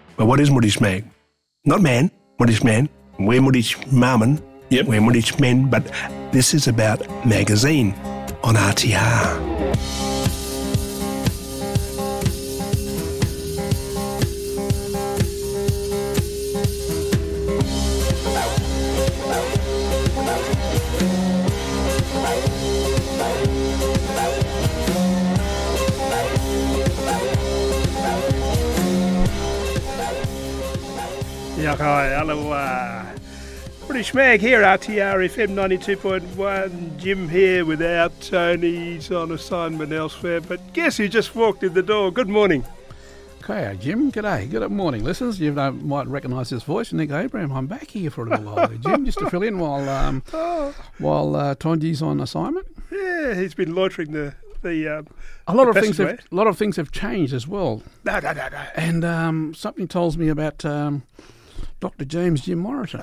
But what is Moodish Mag? Not man, Moodish man. We're Moodish Marmon. Yep. We're Moodish men. But this is about magazine on RTR. Hi, hello, British Mag here, RTR FM 92.1. Jim here without Tony's on assignment elsewhere. But guess who just walked in the door? Good morning. Okay, Jim, g'day. Good morning, listeners. You might recognise this voice. Nick Abraham. I'm back here for a little while, Jim, just to fill in while Tonji's on assignment. Yeah, he's been loitering the a lot of things have changed as well. No. And something tells me about Dr. James Jim Morrison.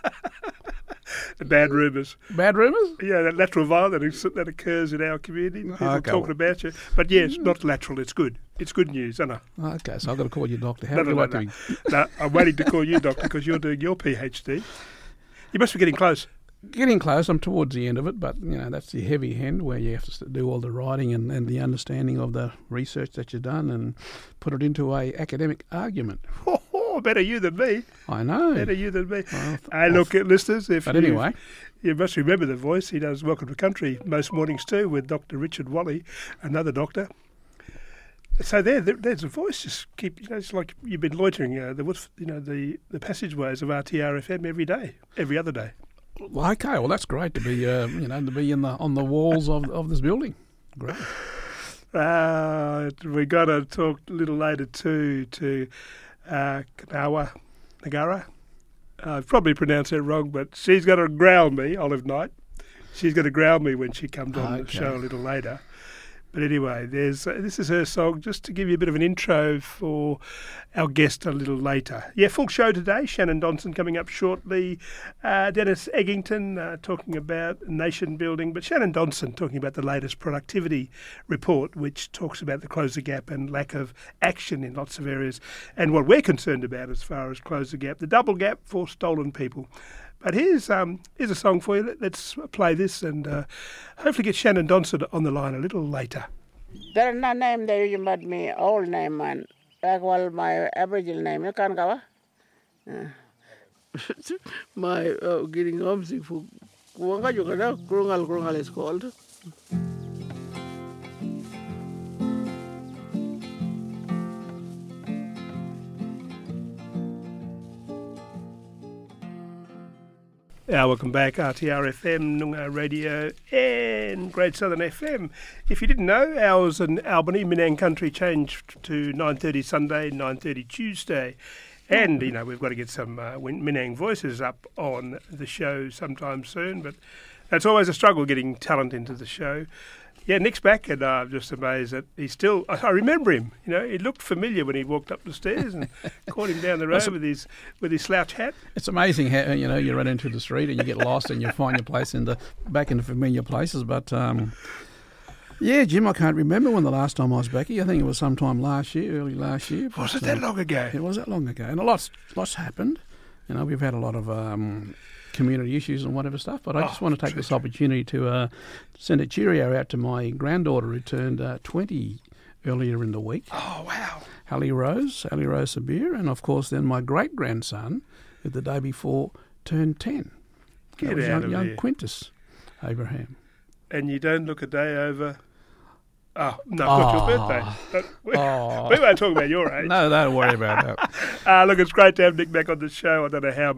Bad rumours. Bad rumours? Yeah, that lateral violence that occurs in our community. People talking about you. But yes, not lateral, it's good. It's good news, isn't it? Okay, so I've got to call you doctor. How do you like to be? No, I'm waiting to call you doctor because you're doing your PhD. You must be getting close. Getting close. I'm towards the end of it, but, that's the heavy end where you have to do all the writing and the understanding of the research that you've done and put it into a academic argument. Better you than me. I know. Better you than me. Look at listeners. Anyway, you must remember the voice. He does Welcome to Country most mornings too with Dr. Richard Wally, another doctor. So there's a voice. Just keep. It's like you've been loitering. The passageways of RTR FM every day, every other day. Okay, well that's great to be to be on the walls of this building. Great. We got to talk a little later too to Nagara. I've probably pronounced that wrong, but she's going to growl me, Olive Knight. She's going to growl me when she comes on the show a little later. But anyway, this is her song, just to give you a bit of an intro for our guest a little later. Yeah, full show today. Shannon Donson coming up shortly. Dennis Eggington talking about nation building. But Shannon Donson talking about the latest productivity report, which talks about the Close the Gap and lack of action in lots of areas. And what we're concerned about as far as Close the Gap, the double gap for stolen people. But here's a song for you. Let's play this and hopefully get Shannon Donson on the line a little later. There's no name there you made me old name man. Like well my Aboriginal name. You can't go. My getting homesick for Grungal is called. Welcome back, RTR FM, Noongar Radio and Great Southern FM. If you didn't know, hours in Albany, Minang Country changed to 9:30 Sunday, 9:30 Tuesday. And, we've got to get some Minang voices up on the show sometime soon, but that's always a struggle getting talent into the show. Yeah, Nick's back, and I'm just amazed that he's still... I remember him. He looked familiar when he walked up the stairs and caught him down the road with his slouch hat. It's amazing how you run into the street and you get lost and you find your place back into familiar places. But yeah, Jim, I can't remember when the last time I was back here. I think it was sometime early last year. Was it that long ago? It was that long ago, and lots happened. We've had a lot of community issues and whatever stuff, but I just want to take this opportunity to send a cheerio out to my granddaughter who turned 20 earlier in the week. Oh, wow. Ali Rose Sabir, and of course then my great-grandson, who the day before turned 10. Get out of young here. Quintus Abraham. And you don't look a day over... Oh, no, it's your birthday. We won't talk about your age. No, don't worry about that. Look, it's great to have Nick back on the show. I don't know how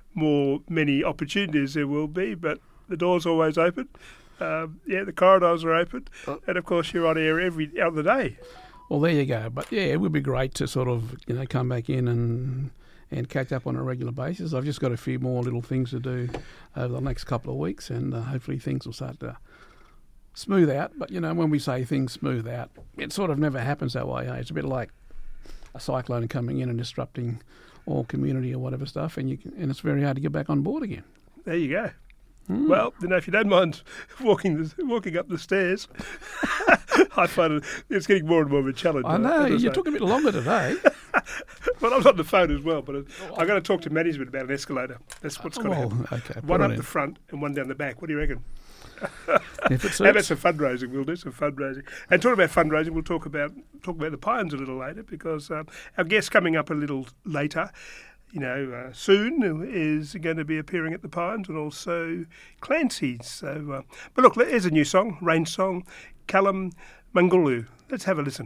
many opportunities there will be, but the door's always open. The corridors are open. And, of course, you're on air every other day. Well, there you go. But, yeah, it would be great to sort of, come back in and catch up on a regular basis. I've just got a few more little things to do over the next couple of weeks, and hopefully things will start to smooth out. But, when we say things smooth out, it sort of never happens that way. It's a bit like a cyclone coming in and disrupting all community or whatever stuff, and it's very hard to get back on board again. There you go. Well, if you don't mind walking up the stairs, I find it's getting more and more of a challenge. I know, you took a bit longer today. Well, I was on the phone as well, but I've got to talk to management about an escalator. That's what's going to happen. Okay, one up the front and one down the back. What do you reckon? If it How about some fundraising? We'll do some fundraising. And talking about fundraising, we'll talk about the Pines a little later, because our guest coming up a little later, soon, is going to be appearing at the Pines, and also Clancy's. So, but look, here's a new song, rain song, Callum Mangulu. Let's have a listen.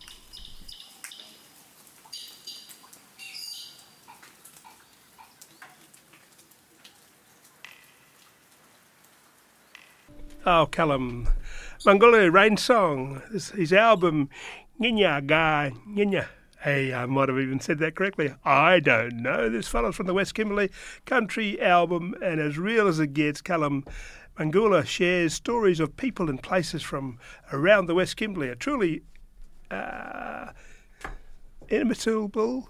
Oh, Callum Mangulu, Rain Song. His album, Nginya Ga Nginya. Hey, I might have even said that correctly. I don't know. This fellow's from the West Kimberley country album, and as real as it gets, Callum Mangulu shares stories of people and places from around the West Kimberley. A truly imitable.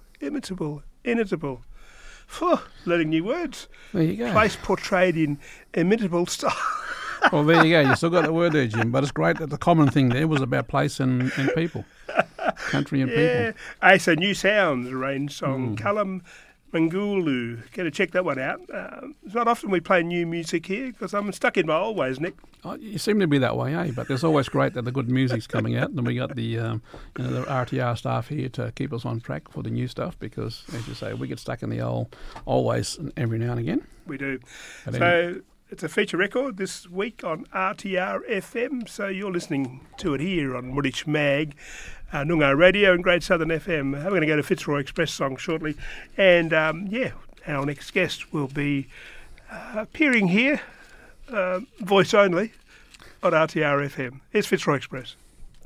Learning new words. There you go. Place portrayed in imitable style. Well, there you go. You still got that word there, Jim. But it's great that the common thing there was about place and people. Country and people. Hey, so new sounds, Rain Song. Callum Mangulu. Got to check that one out. It's not often we play new music here, because I'm stuck in my old ways, Nick. Oh, you seem to be that way, eh? But it's always great that the good music's coming out, and we got the the RTR staff here to keep us on track for the new stuff, because, as you say, we get stuck in the old ways every now and again. We do. But so it's a feature record this week on RTR FM, so you're listening to it here on Murich Mag, Noongar Radio and Great Southern FM. We're going to go to Fitzroy Express song shortly, and our next guest will be appearing here, voice only, on RTR FM. Here's Fitzroy Express.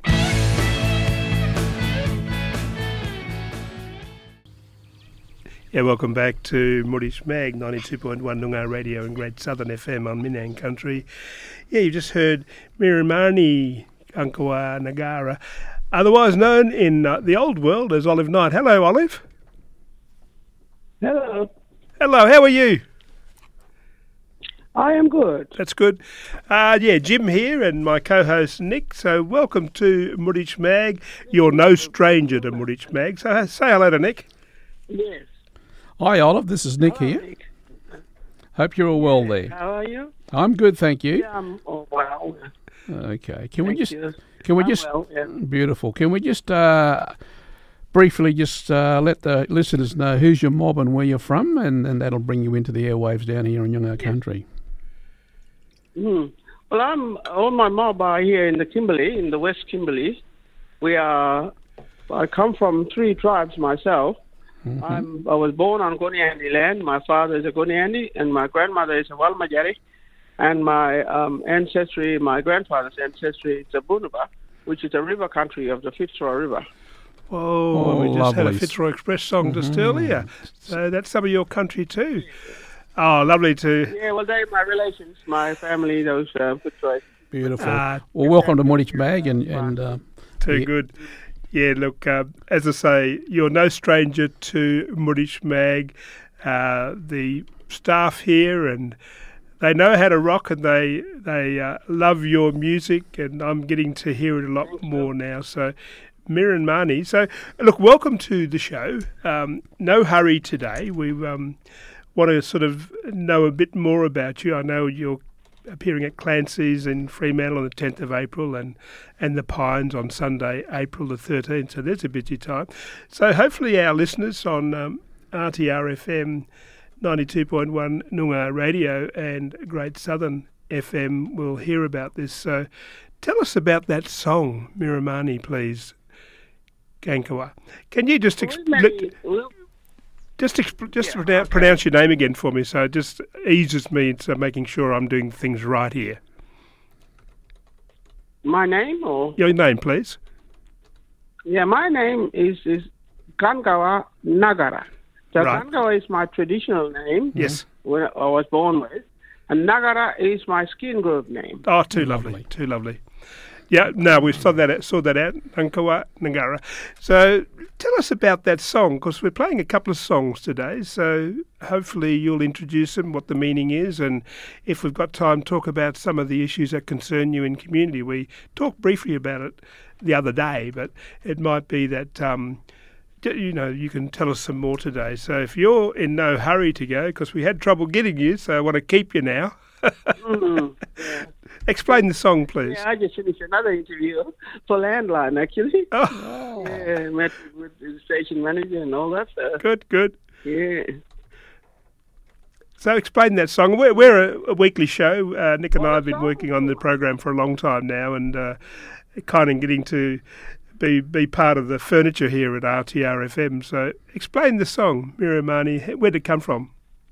Yeah, welcome back to Murich Mag, 92.1 Noongar Radio and Great Southern FM on Minang Country. Yeah, you just heard Miramani Ankawa Nagara, otherwise known in the old world as Olive Knight. Hello, Olive. Hello. Hello, how are you? I am good. That's good. Jim here and my co-host Nick. So welcome to Murich Mag. You're no stranger to Murich Mag. So say hello to Nick. Yes. Hi, Olive. This is Nick here. Nick. Hope you're all well there. How are you? I'm good, thank you. Yeah, I'm all well. Okay. Well, yeah. Beautiful. Can we just briefly let the listeners know who's your mob and where you're from, and that'll bring you into the airwaves down here in Noongar Country. Well, all my mob are here in the Kimberley, in the West Kimberley. I come from 3 tribes myself. Mm-hmm. I was born on Goniandi land. My father is a Goniandi, and my grandmother is a Walmajari, and my my grandfather's ancestry is a Bunuba, which is a river country of the Fitzroy River. Oh, we just lovely. had a Fitzroy Express song just earlier. So that's some of your country too. Oh, lovely to... Yeah, well, they're my relations, my family, those Fitzroy. Beautiful. Well, welcome to Murich Mag. Too good. Yeah, look, as I say, you're no stranger to Murich Mag. The staff here, and they know how to rock, and they love your music, and I'm getting to hear it a lot more now. So, Miran Mani. So, look, welcome to the show. No hurry today. We want to sort of know a bit more about you. I know you're appearing at Clancy's in Fremantle on the 10th of April and the Pines on Sunday, April the 13th. So there's a busy time. So hopefully our listeners on RTR FM 92.1 Noongar Radio and Great Southern FM will hear about this. So tell us about that song, Miramani, please, Gankawa. Can you just pronounce your name again for me, so it just eases me into making sure I'm doing things right here. My name, or your name, please? Yeah, my name is Gankawa Nagara. So right. Gankawa is my traditional name. Yes. When I was born with, and Nagara is my skin group name. Oh, too lovely. Yeah, no, we saw that out, Nankawa Nagara. So tell us about that song, because we're playing a couple of songs today, so hopefully you'll introduce them, what the meaning is, and if we've got time, talk about some of the issues that concern you in community. We talked briefly about it the other day, but it might be that you can tell us some more today. So if you're in no hurry to go, because we had trouble getting you, so I want to keep you now. Yeah. Explain the song, please. Yeah, I just finished another interview for Landline, actually. Oh. Yeah, met with the station manager and all that stuff. Good. Yeah. So explain that song. We're a weekly show. Nick and I have been working on the program for a long time now, and kind of getting to be part of the furniture here at RTR FM. So explain the song, Miramani. Where did it come from?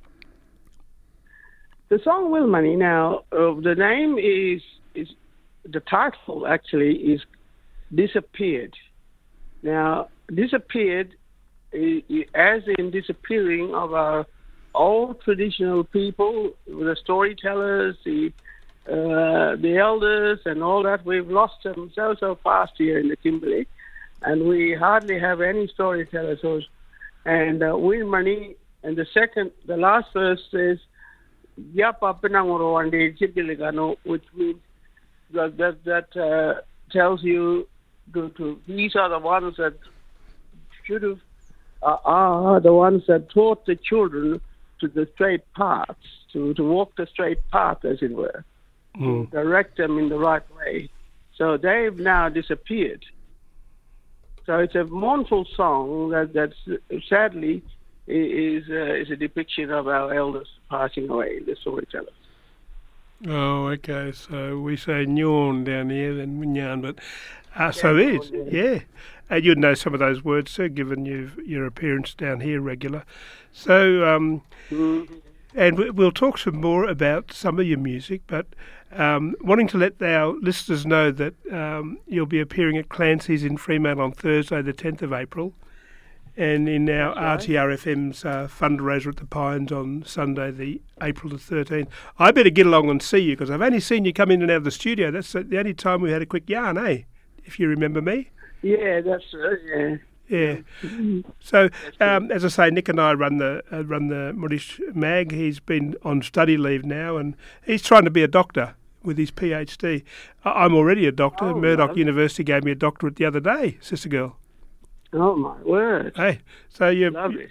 The song Will Money. Now, the name is the title actually is Disappeared. Now, disappeared, as in disappearing of our old traditional people, the storytellers, the elders, and all that. We've lost them so fast here in the Kimberley, and we hardly have any storytellers. And Will Money, and the last verse says, Yapa Penangoro Wande Chibiligano, which means that tells you to these are the ones that should have are the ones that taught the children to the straight paths, to walk the straight path, as it were, to direct them in the right way. So they've now disappeared. So it's a mournful song that sadly is a depiction of our elders passing away, the storytellers. Oh, okay. So we say Nyorn down here, then Winyan, but so it is, yeah. You'd know some of those words, sir, given your appearance down here regular. So, and we'll talk some more about some of your music, but wanting to let our listeners know that you'll be appearing at Clancy's in Fremantle on Thursday, the 10th of April, and in our RTRFM's fundraiser at the Pines on Sunday, the April the 13th. I better get along and see you, because I've only seen you come in and out of the studio. That's the only time we had a quick yarn, eh? If you remember me. Yeah, that's right. Yeah. So, as I say, Nick and I run the Moorish Mag. He's been on study leave now, and he's trying to be a doctor with his PhD. I'm already a doctor. Murdoch University gave me a doctorate the other day, sister girl. Oh, my word. Hey, so you... Lovely.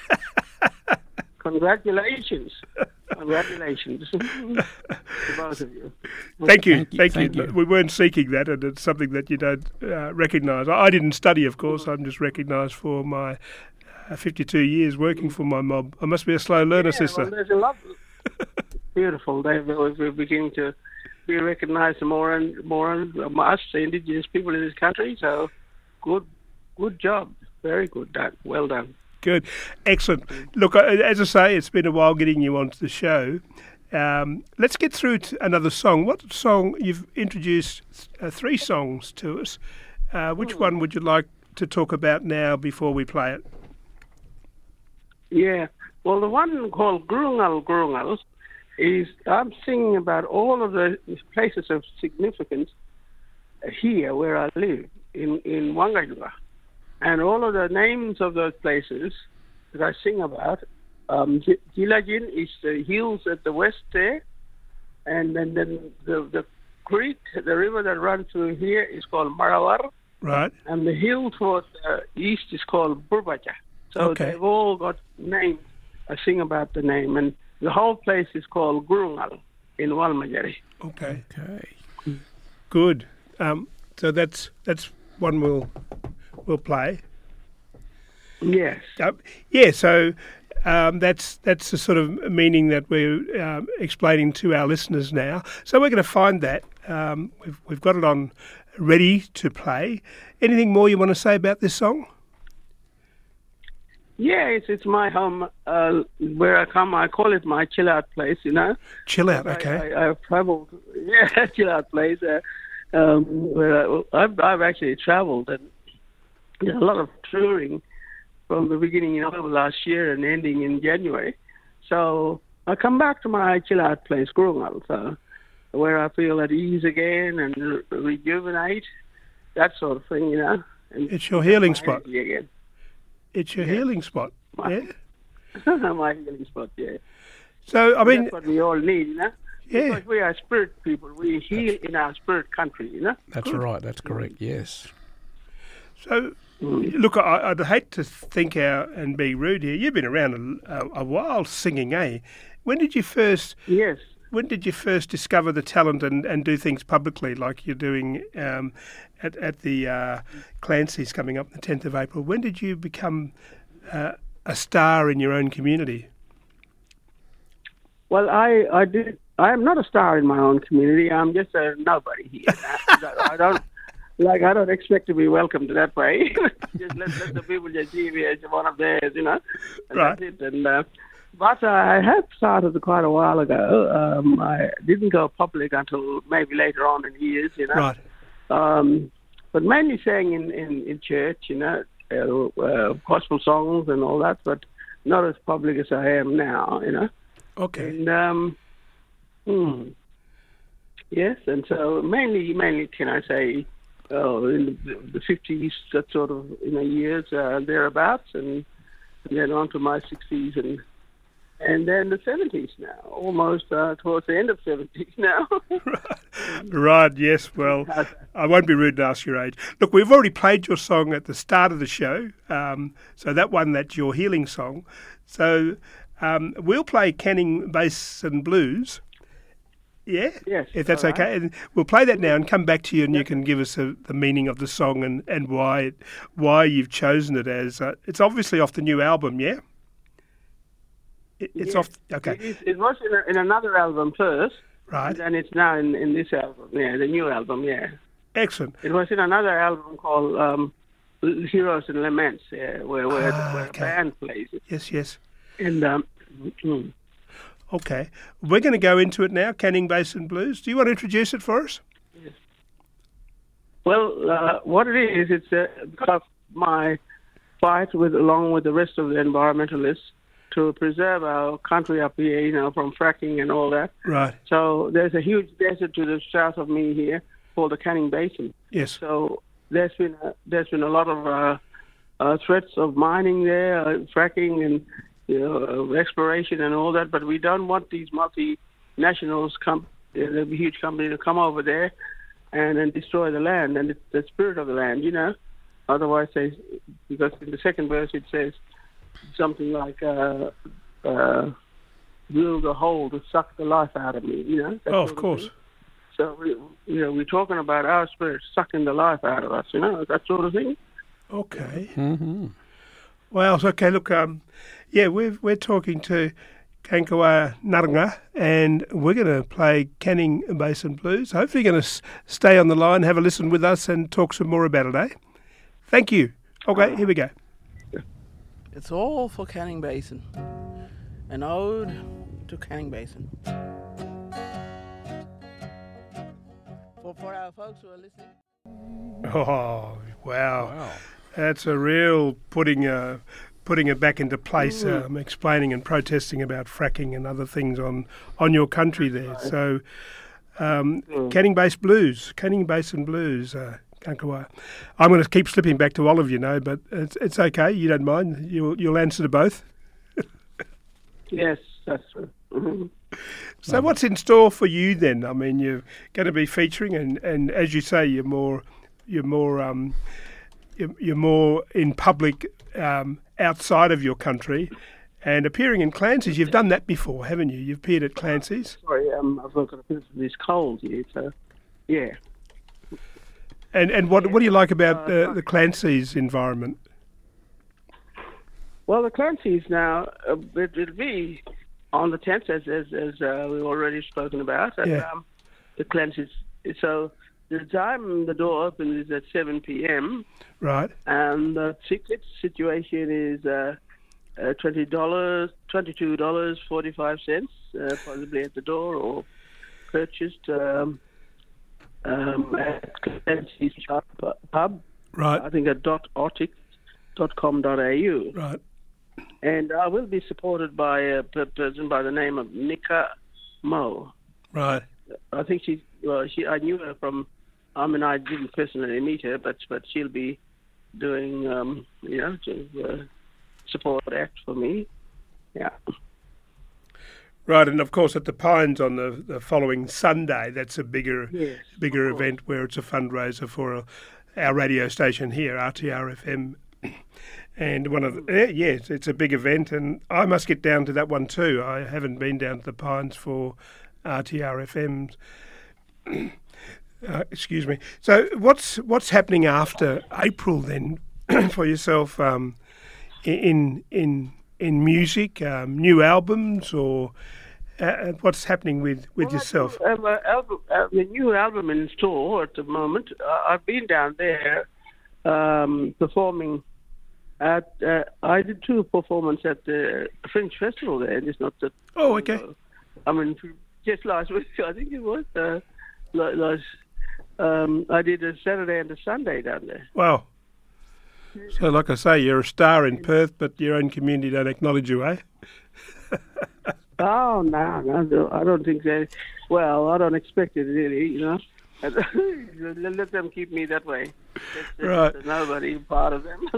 Congratulations. Congratulations to both of you. Thank you. We weren't seeking that, and it's something that you don't recognise. I didn't study, of course. I'm just recognised for my 52 years working for my mob. I must be a slow learner, sister. Well, there's a lot. Beautiful. We're beginning to be recognised more and more, us, the Indigenous people in this country. So, good job. Very good. Well done. Good. Excellent. Look, as I say, it's been a while getting you onto the show. Let's get through to another song. What song? You've introduced 3 songs to us. Which one would you like to talk about now before we play it? Yeah. Well, the one called Gurungal Gurungal is, I'm singing about all of the places of significance here where I live, in Wangayuga. And all of the names of those places that I sing about, Gilagin is the hills at the west there, and then the creek, the river that runs through here is called Marawar. Right. And the hill towards the east is called Burbaja. So they've all got names. I sing about the name, and the whole place is called Gurungal in Walmajari. Okay. Good. So that's one we'll play. Yes. So that's the sort of meaning that we're explaining to our listeners now. So we're going to find that. We've got it on ready to play. Anything more you want to say about this song? Yeah, it's my home where I come. I call it my chill out place, Chill out, okay. I've travelled. Yeah, chill out place. Where I've actually travelled, and there's a lot of touring from the beginning of last year and ending in January. So I come back to my chill out place, Gurungal, so where I feel at ease again and rejuvenate, that sort of thing, And it's your healing spot. Again. It's your healing spot, yeah? My healing spot, yeah. So, I mean... That's what we all need, Yeah. Because we are spirit people. We heal in our spirit country, That's right. That's correct, yes. So, Look, I'd hate to think and be rude here. You've been around a while singing, eh? When did you first? Yes. When did you first discover the talent and do things publicly like you're doing at the Clancy's coming up the 10th of April? When did you become a star in your own community? Well, I did. I am not a star in my own community. I'm just a nobody here. I don't expect to be welcomed that way. Just let the people just see me as one of theirs, And right. That's it. And but I had started quite a while ago. I didn't go public until maybe later on in the years, Right. But mainly sang in church, gospel songs and all that, but not as public as I am now, Okay. And yes, and so mainly can I say, in the 50s, that sort of years thereabouts, and then on to my 60s and then the 70s now, almost towards the end of 70s now. Right, yes. Well, I won't be rude to ask your age. Look, we've already played your song at the start of the show, so that's your healing song. So we'll play Canning Bass and Blues. Yeah? Yes. If that's okay. And we'll play that now and come back to you, and you can give us the meaning of the song and why you've chosen it as... it's obviously off the new album, yeah? It's off... Okay. It was in another album first. Right. And it's now in this album, the new album, yeah. Excellent. It was in another album called Heroes and Laments, where the band plays it. Yes. And... Okay. We're going to go into it now, Canning Bass and Blues. Do you want to introduce it for us? Yes. Well, what it is, it's because of my fight along with the rest of the environmentalists to preserve our country up here, from fracking and all that. Right. So there's a huge desert to the south of me here called the Canning Basin. Yes. So there's been a lot of threats of mining there, fracking and exploration and all that, but we don't want these multinationals, the huge company, to come over there and destroy the land and the spirit of the land, Otherwise, because in the second verse it says something like, "Will the hole to suck the life out of me," Of course. So we're talking about our spirit sucking the life out of us, that sort of thing. Okay. Mm-hmm. Well, okay. Look, we're talking to Kankawa Naranga, and we're going to play Canning Bass and Blues. Hopefully you're going to stay on the line, have a listen with us and talk some more about it, eh? Thank you. Okay, here we go. It's all for Canning Basin. An ode to Canning Basin. For our folks who are listening. Oh, wow. That's a real putting it back into place, explaining and protesting about fracking and other things on your country there. So, Canning Bass and Blues, Kankawa. I'm going to keep slipping back to Olive, but it's okay. You don't mind. You'll answer to both. Yes, that's true. Mm-hmm. So, what's in store for you then? I mean, you're going to be featuring, and as you say, you're more in public outside of your country and appearing in Clancy's. You've done that before, haven't you? You've appeared at Clancy's. Sorry, I've got a bit of this cold here, so yeah. And what do you like about the Clancy's environment? Well, the Clancy's now, it'll be on the 10th, as we've already spoken about, at the Clancy's. So the time the door opens is at 7 p.m. Right. And the ticket situation is $22.45, possibly at the door or purchased at Clancy's Pub. Right. I think at .ortic.com.au. Right. And I will be supported by a person by the name of Nika Mo. Right. I think I knew her from, I didn't personally meet her, but she'll be doing, support act for me. Yeah. Right, and of course at the Pines on the following Sunday, that's a bigger event where it's a fundraiser for our radio station here, RTR-FM. And one of the, yes, it's a big event, and I must get down to that one too. I haven't been down to the Pines for RTR-FM's. Excuse me. So what's happening after April then for yourself in music, new albums, or what's happening with yourself? I have a new album in store at the moment. I've been down there performing at. I did 2 performances at the Fringe Festival there. It's not that. Oh, okay. I mean, just last week, I think it was. I did a Saturday and a Sunday down there. Wow. So, like I say, you're a star in Perth, but your own community don't acknowledge you, eh? Oh, no, I don't think so. Well, I don't expect it, really, you know. Let them keep me that way. Right. There's nobody part of them.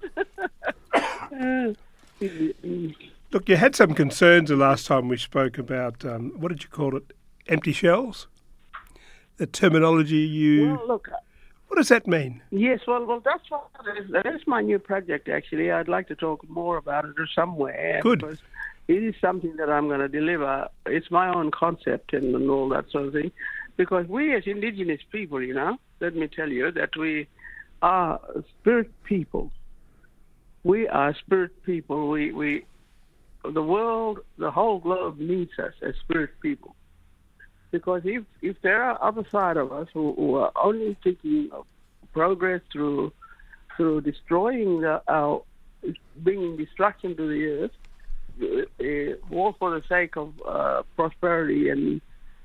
Look, you had some concerns the last time we spoke about, what did you call it, empty shells? The terminology you... Well, look... What does that mean? Yes, well, that is my new project, actually. I'd like to talk more about it somewhere. Good. Because it is something that I'm going to deliver. It's my own concept and all that sort of thing. Because we as Indigenous people, you know, let me tell you that we are spirit people. We are spirit people. The world, the whole globe needs us as spirit people. Because if there are other side of us who are only thinking of progress through destroying our bringing destruction to the earth, all for the sake of prosperity and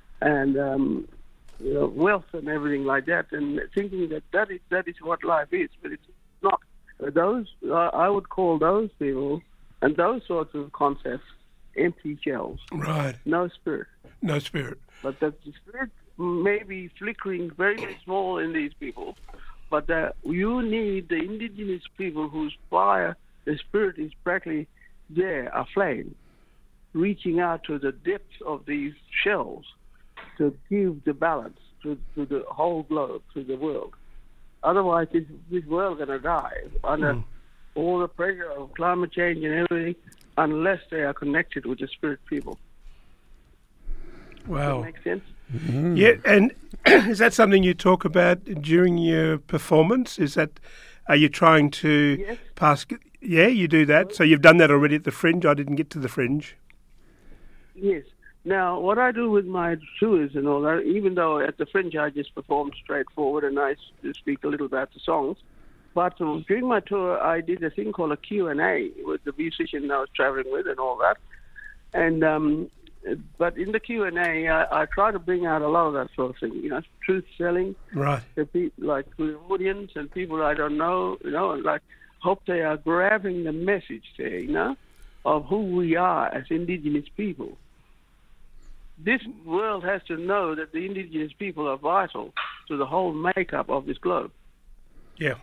wealth and everything like that, and thinking that is what life is, but it's not. Those I would call those people and those sorts of concepts empty shells. Right. No spirit. No spirit. But the spirit may be flickering very, very small in these people. But you need the indigenous people whose fire, the spirit is practically there, aflame, reaching out to the depths of these shells to give the balance to the whole globe, to the world. Otherwise, this world is going to die under all the pressure of climate change and everything, unless they are connected with the spirit people. Wow. Does that make sense? Mm-hmm. Yeah, and is that something you talk about during your performance? Are you trying to pass? Yeah, you do that. So you've done that already at the Fringe. I didn't get to the Fringe. Yes. Now, what I do with my tours and all that, even though at the Fringe I just performed straightforward and I speak a little about the songs, but during my tour I did a thing called a Q&A with the musician I was traveling with and all that. And but in the Q&A, I try to bring out a lot of that sort of thing, you know, truth-telling. Right. To like to the audience and people I don't know, you know, like hope they are grabbing the message there, you know, of who we are as indigenous people. This world has to know that the indigenous people are vital to the whole makeup of this globe. Yeah.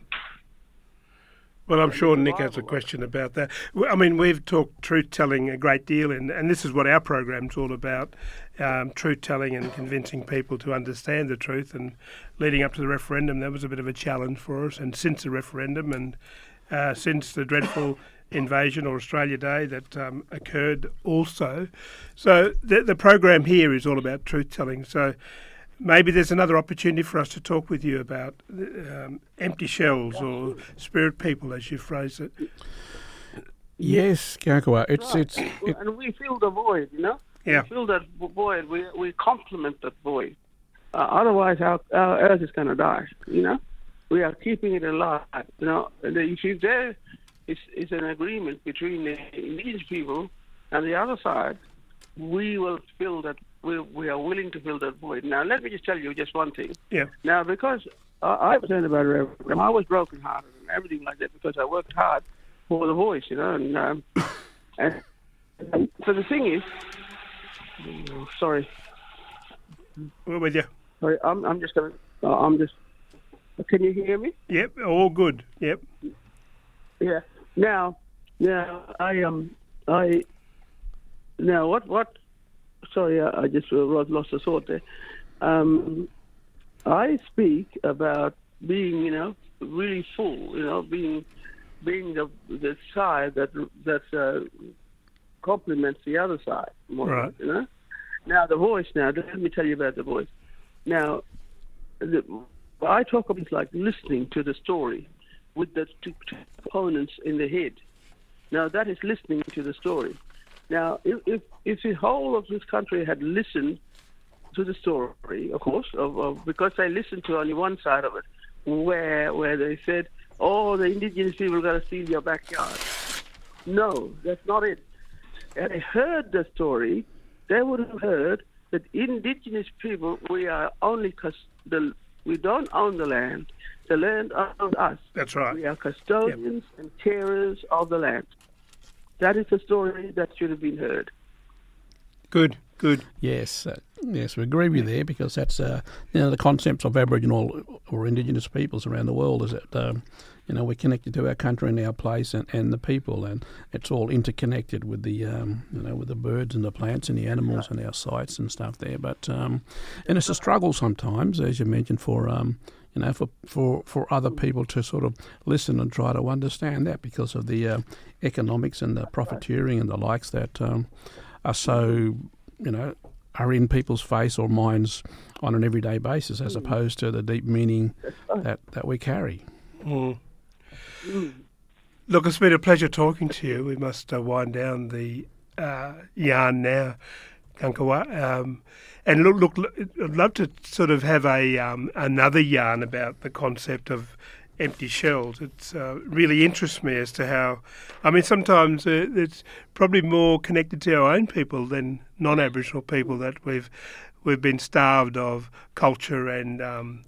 Well, I'm sure Nick has a question about that. I mean, we've talked truth-telling a great deal, and this is what our program's all about, truth-telling and convincing people to understand the truth. And leading up to the referendum, that was a bit of a challenge for us. And since the referendum and since the dreadful invasion or Australia Day that occurred also. So the program here is all about truth-telling. So maybe there's another opportunity for us to talk with you about empty shells or spirit people, as you phrase it. Yes, Gargawa. And we fill the void, you know? Yeah. We fill that void. We complement that void. Otherwise, our earth is going to die, you know? We are keeping it alive, you know? And if there is an agreement between the indigenous people and the other side, we will fill that. We are willing to fill that void. Now, let me just tell you just one thing. Yeah. Now, because I was saying about referendum, I was broken-hearted and everything like that because I worked hard for the voice, you know. And so the thing is, sorry. We're with you. Sorry, I'm just going to. Can you hear me? Yep. All good. Yep. Yeah. Now, what? Sorry, I just lost a thought there. I speak about being, you know, really full, being the side that complements the other side. Right. Now the voice. Now let me tell you about the voice. Now, I talk about like listening to the story with the two components in the head. Now that is listening to the story. Now, if the whole of this country had listened to the story, of course, because they listened to only one side of it, where they said, "Oh, the indigenous people are going to steal your backyard." No, that's not it. Had they heard the story, they would have heard that indigenous people, we are only we don't own the land. The land owns us. That's right. We are custodians and carers of the land. That is the story that should have been heard. Good. Yes, we agree with you there, because that's the concepts of Aboriginal or Indigenous peoples around the world is that we're connected to our country and our place and the people, and it's all interconnected with the with the birds and the plants and the animals and our sites and stuff there. But and it's a struggle sometimes, as you mentioned, for other people to sort of listen and try to understand that, because of the economics and the profiteering and the likes that are so, are in people's face or minds on an everyday basis, as opposed to the deep meaning that we carry. Mm. Look, it's been a pleasure talking to you. We must wind down the yarn now, Kankawa. And look, I'd love to sort of have another yarn about the concept of empty shells. It really interests me as to how, sometimes it's probably more connected to our own people than non-Aboriginal people, that we've been starved of culture and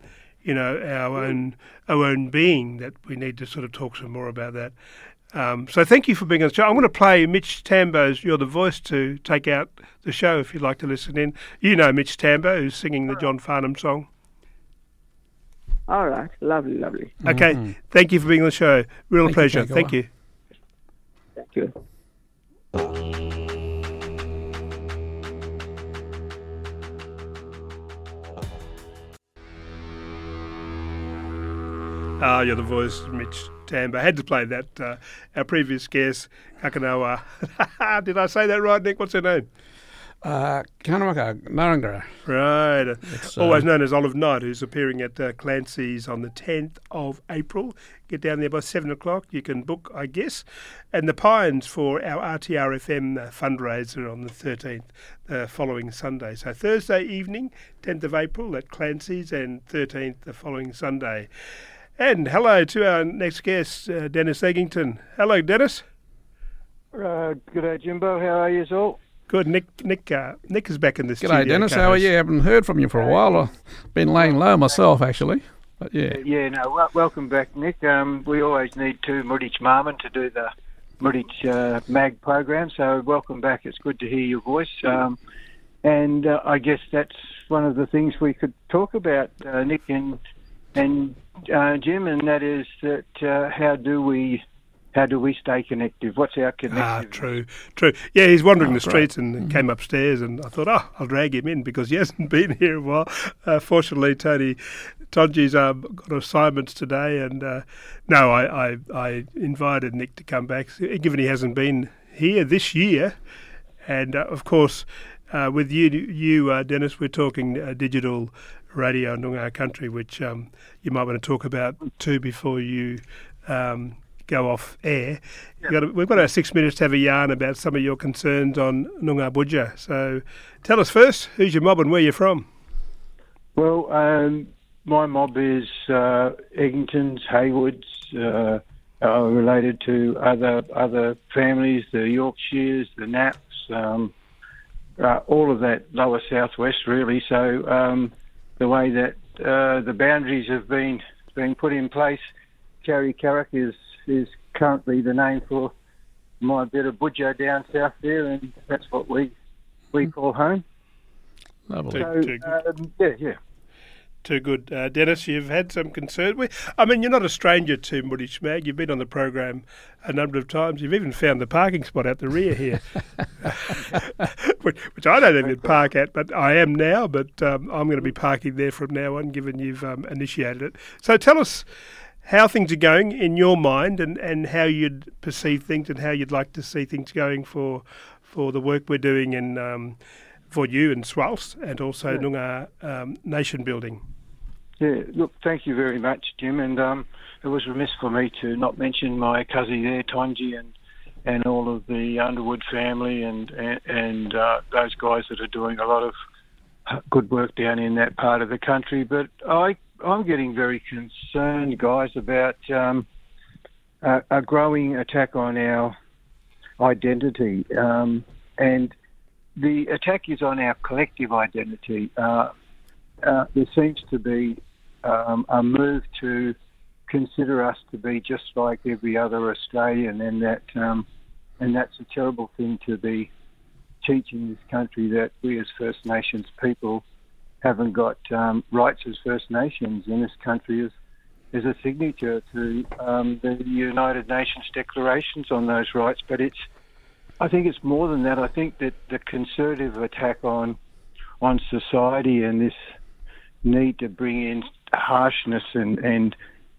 our own being, that we need to sort of talk some more about that. So thank you for being on the show. I'm going to play Mitch Tambo's You're the Voice to take out the show if you'd like to listen in. You know Mitch Tambo, who's singing the John Farnham song. All right. Lovely. Okay. Mm-hmm. Thank you for being on the show. Real pleasure. Thank you. Thank you. You're the Voice, Mitch Tambo. I had to play that. Our previous guest, Kakanawa. Did I say that right, Nick? What's her name? Kanawaka Narangara. Right. Always known as Olive Knight, who's appearing at Clancy's on the 10th of April. Get down there by 7 o'clock. You can book, I guess. And the Pines for our RTRFM fundraiser on the 13th, the following Sunday. So Thursday evening, 10th of April at Clancy's, and 13th the following Sunday. And hello to our next guest, Dennis Eggington. Hello, Dennis. Good day, Jimbo. How are you all? Good. Nick is back in the studio. G'day, Dennis. How are you? I haven't heard from you for a while. I've been laying low myself, actually. But yeah. Welcome back, Nick. We always need two Mudich Marmon to do the Mudich Mag program, so welcome back. It's good to hear your voice. And I guess that's one of the things we could talk about, Nick and Jim, and that is that how do we stay connected? What's our connection? True. Yeah, he's wandering the streets and came upstairs, and I thought, I'll drag him in because he hasn't been here a while. Fortunately, Tony Tonji's got assignments today, and I invited Nick to come back, given he hasn't been here this year. And of course, with you, Dennis, we're talking digital radio in Noongar country, which you might want to talk about too before you go off air. Yep. We've got about 6 minutes to have a yarn about some of your concerns on Noongar Budja. So tell us first, who's your mob and where you're from? Well, my mob is Eggingtons, Haywoods, related to other families, the Yorkshires, the Naps, all of that lower southwest, really. So the way that the boundaries have been put in place, Carrie Carrick is currently the name for my bit of Budja down south there, and that's what we call home. Lovely. So, Too good. Dennis, you've had some concern. You're not a stranger to Mudich Mag. You've been on the program a number of times. You've even found the parking spot out the rear here, which I don't even park at, but I am now. But I'm going to be parking there from now on, given you've initiated it. So tell us, how things are going in your mind, and how you'd perceive things, and how you'd like to see things going for the work we're doing in for you and SWALS, and also Noongar nation building. Yeah, look, thank you very much, Jim. And it was remiss for me to not mention my cousin there, Tonji, and all of the Underwood family and those guys that are doing a lot of good work down in that part of the country. But I'm getting very concerned, guys, about a growing attack on our identity. And the attack is on our collective identity. There seems to be a move to consider us to be just like every other Australian, and that's a terrible thing to be teaching this country, that we as First Nations people haven't got rights as First Nations, and this country is a signature to the United Nations declarations on those rights. But I think it's more than that. I think that the conservative attack on society and this need to bring in harshness and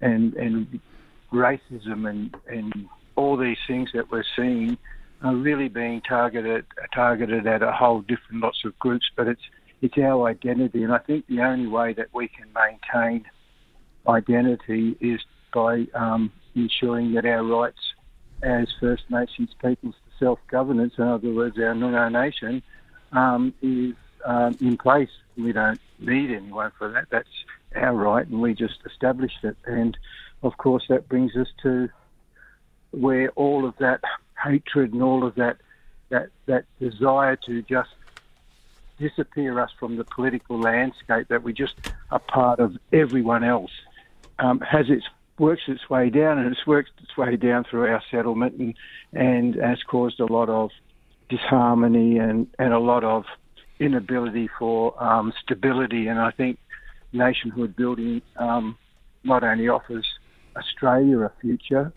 racism and all these things that we're seeing are really being targeted at a whole different lots of groups. But it's our identity, and I think the only way that we can maintain identity is by ensuring that our rights as First Nations peoples to self-governance, in other words, our Noongar nation, is in place. We don't need anyone for that. That's our right, and we just established it. And of course, that brings us to where all of that hatred and all of that desire to just disappear us from the political landscape, that we just are part of everyone else, works its way down, and it's worked its way down through our settlement and has caused a lot of disharmony and a lot of inability for stability. And I think nationhood building not only offers Australia a future,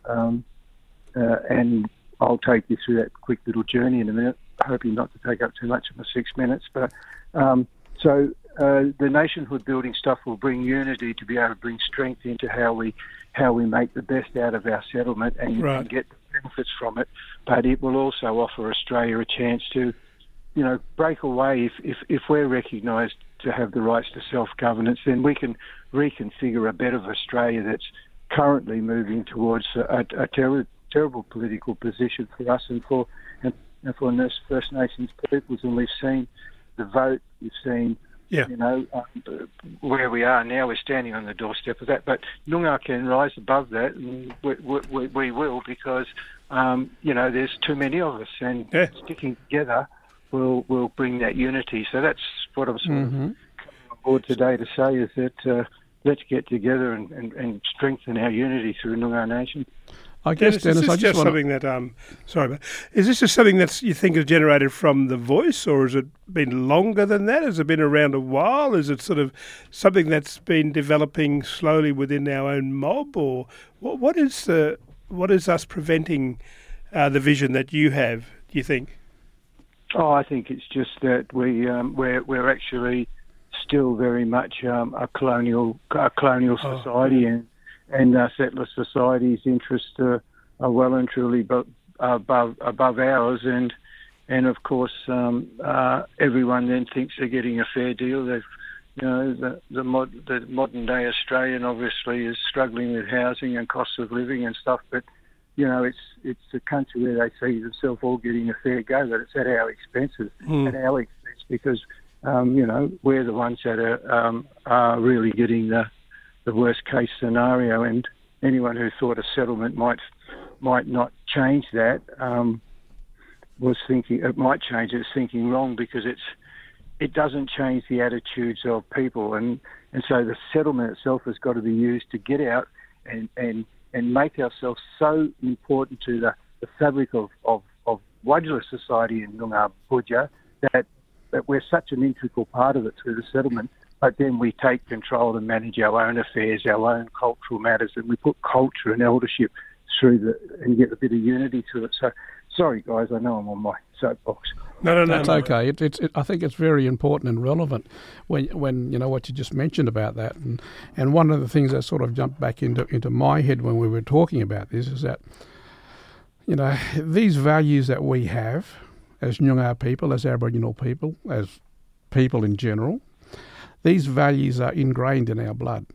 and I'll take you through that quick little journey in a minute, hoping not to take up too much of my 6 minutes. But so the nationhood building stuff will bring unity to be able to bring strength into how we make the best out of our settlement and get the benefits from it. But it will also offer Australia a chance to, break away. If we're recognised to have the rights to self-governance, then we can reconfigure a better Australia that's currently moving towards a terrible political position for us and for First Nations peoples. And we've seen the vote, we've seen where we are now. We're standing on the doorstep of that. But Noongar can rise above that, and we will, because there's too many of us, and sticking together will bring that unity. So that's what I'm sort of coming on board today to say, is that let's get together and strengthen our unity through Noongar Nation. I guess, Dennis, is this something that is this just something that you think is generated from The Voice, or has it been longer than that? Has it been around a while? Is it sort of something that's been developing slowly within our own mob, or what is us preventing the vision that you have, do you think? Oh, I think it's just that we're actually still very much a colonial society, and settler society's interests are well and truly above ours, and of course everyone then thinks they're getting a fair deal. The modern day Australian obviously is struggling with housing and costs of living and stuff, but it's a country where they see themselves all getting a fair go, but it's at our expense, because we're the ones that are really getting the worst case scenario. And anyone who thought a settlement might not change that was thinking it might change. It's thinking wrong, because it doesn't change the attitudes of people, and so the settlement itself has got to be used to get out and make ourselves so important to the fabric of Wadjala society in Noongar Budja that we're such an integral part of it through the settlement. But then we take control and manage our own affairs, our own cultural matters, and we put culture and eldership and get a bit of unity through it. So, sorry guys, I know I'm on my soapbox. No. That's okay. I think it's very important and relevant when you know what you just mentioned about that. And one of the things that sort of jumped back into my head when we were talking about this is that, you know, these values that we have as Noongar people, as Aboriginal people, as people in general, these values are ingrained in our blood.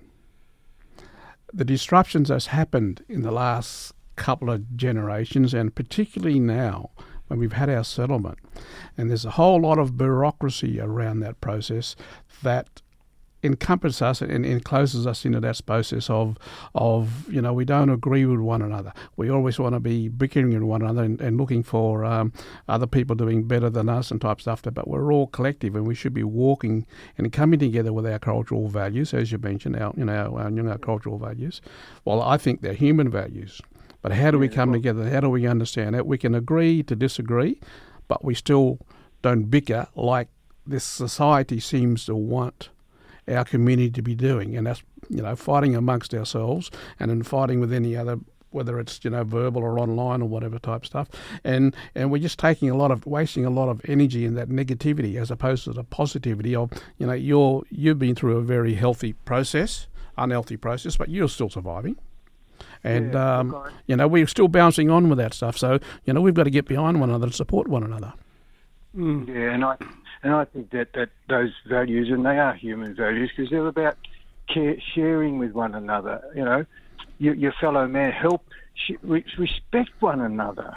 The disruptions that's happened in the last couple of generations, and particularly now when we've had our settlement, and there's a whole lot of bureaucracy around that process that encompasses us and encloses us into that process of you know, we don't agree with one another. We always want to be bickering with one another and looking for other people doing better than us and type stuff. But we're all collective, and we should be walking and coming together with our cultural values, as you mentioned, our Noongar cultural values. Well, I think they're human values. But how do we come together? How do we understand it? We can agree to disagree, but we still don't bicker like this society seems to want our community to be doing, and that's, you know, fighting amongst ourselves and then fighting with any other, whether it's, you know, verbal or online or whatever type stuff, and we're just wasting a lot of energy in that negativity as opposed to the positivity of, you know, you've been through a very unhealthy process, but you're still surviving. And, you know, we're still bouncing on with that stuff. So, you know, we've got to get behind one another and support one another. Mm. Yeah, and I think that those values, and they are human values, because they're about sharing with one another. You know, your fellow man, respect one another.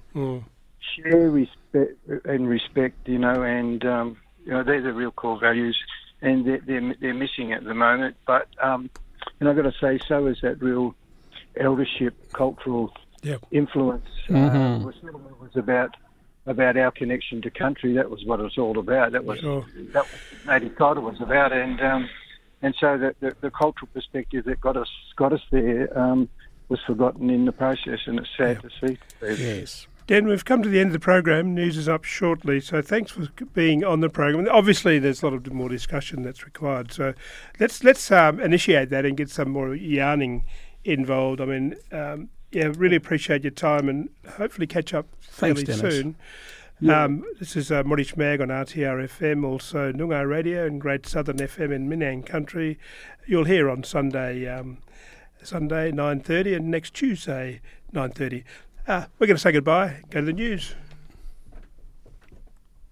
Share respect, you know, and you know, they're the real core values, and they're missing at the moment. But and I've got to say, so is that real eldership, cultural influence. Was about our connection to country. That was what it was all about. That was what native title was about, and so the cultural perspective that got us there was forgotten in the process, and it's sad to see. Yes. Dan, we've come to the end of the program. News is up shortly, so thanks for being on the program. Obviously, there's a lot of more discussion that's required, so let's initiate that and get some more yarning involved. I mean, really appreciate your time, and hopefully catch up fairly soon. This is Maurice Mag on RTR FM, also Noongar Radio and Great Southern FM in Minang Country. You'll hear on Sunday 9:30, and next Tuesday 9:30. We're going to say goodbye, go to the news.